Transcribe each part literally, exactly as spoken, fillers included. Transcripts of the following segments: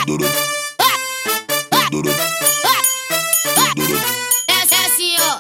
Essa é assim, ó.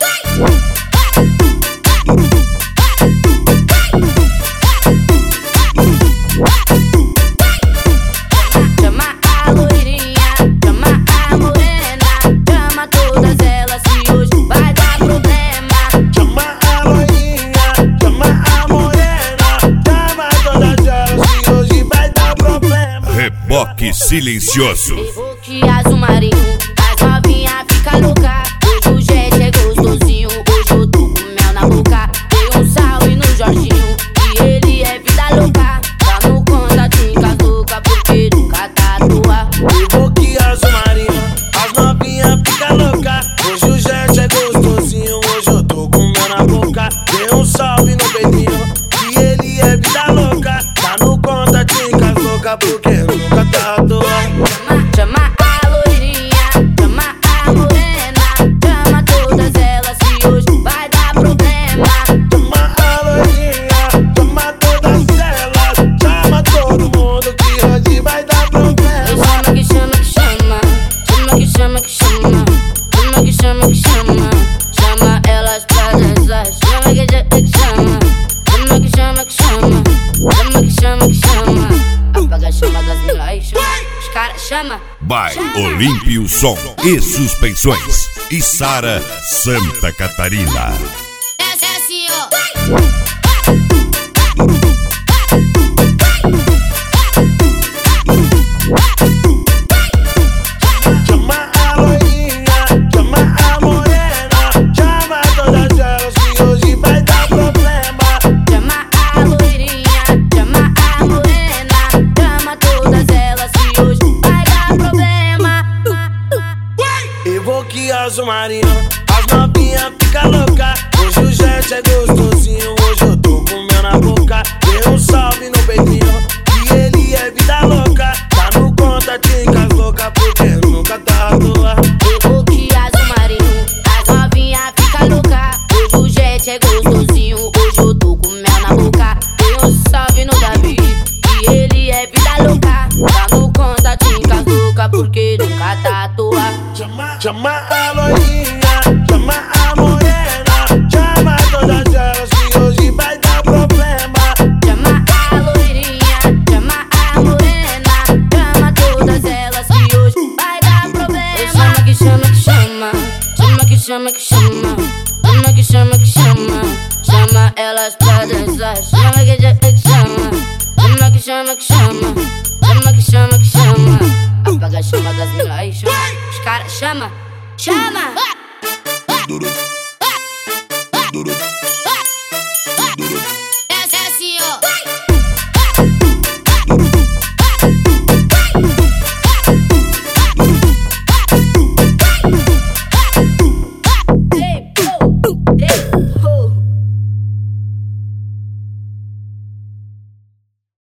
Chama a loirinha, chama a morena, chama todas elas que hoje vai dar problema. Chama a loirinha, chama a morena, chama todas elas que hoje vai dar problema. Reboque silencioso. Reboque azul marinho, as novinha fica louca. Hoje o jet é gostosinho, hoje eu tô com mel na boca. Dei um salve no Jorginho, e ele é vida louca. Tá no conta, fica louca, porque nunca tá à toa. Reboque azul marinho, as novinha fica louca. Hoje o jet é gostosinho, hoje eu tô com mel na boca. Dei um salve no peitinho, e ele é vida louca. Tá no conta, fica louca, porque nunca tá à toa. Chama, chama a loirinha, chama a morena, chama todas elas que hoje vai dar problema. Chama a loirinha, chama todas elas, chama todo mundo que hoje vai dar problema. Chama que chama que chama, chama que chama que chama, chama que chama que chama, chama elas pra dançar. Chama que chama que chama, chama que chama que chama, chama que chama que chama. Apaga a chama das milhões, os caras chama. By Olímpio Som e Suspensões e Sara Santa Catarina. Essa é assim, ó. Chama a loirinha, chama a morena, chama todas elas que hoje vai dar problema. Chama a loirinha, chama a morena, chama todas elas que hoje vai dar problema. Reboque azul marinho, as novinha fica louca. Hoje o jet é gostosinho, hoje eu tô com mel na boca. Dei um salve no peitinho, e ele é vida louca. Tá no conta, fica louca, porque nunca tá à toa. Reboque azul marinho, as novinha fica louca. Hoje o jet é gostosinho, hoje eu tô com mel na boca. Dei um salve no Davi, e ele é vida louca. Tá no conta, fica louca, porque nunca tá à toa. Chama, chama a loirinha, chama a morena, chama todas elas que hoje vai dar problema. Chama a loirinha, chama a morena, chama todas elas que hoje vai dar problema. Chama que chama que chama, chama que chama que chama, chama que chama que chama, chama elas pra dançar. Chama que chama que chama, chama que chama que chama, chama que chama que chama. Apaga a chama das milhões, os caras chama, chama.